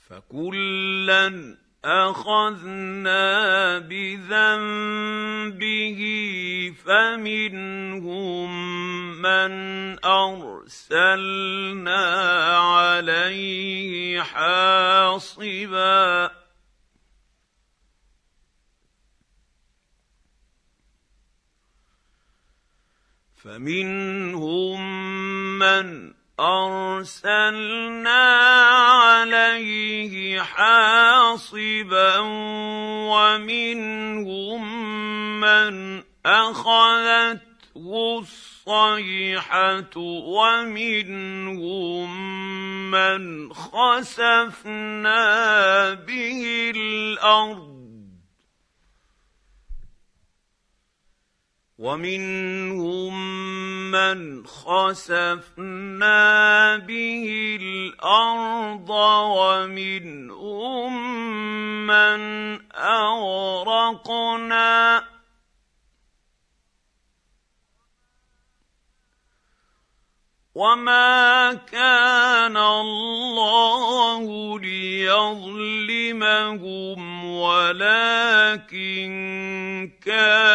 فكلا اخذنا بذنبه فمنهم من ارسلنا عليه حاصبا ومنهم من أخذته الصيحة ومنهم من خسفنا به الأرض ومن من أغرقنا وما كان الله ليظلمهم ولكن كانوا